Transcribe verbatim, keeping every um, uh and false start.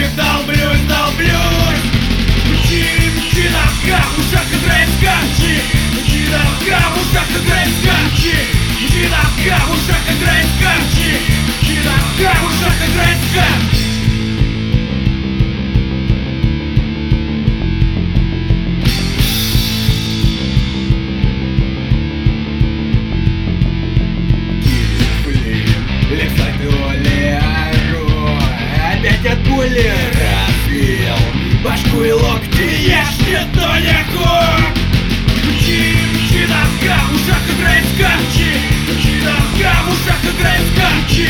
них долблюсь, долблюсь. Мчи, мчи, нога в ушах играет скачи. Мчи, нога в ушах играет скачи. Мчи, нога в ушах играет скачи. Мчи, нога в ушах играет скачи. От пули разбил башку и локти, я что не ход. Мчи, мчи, нога в ушах играет скачи. Мчи, нога в ушах играет скачи.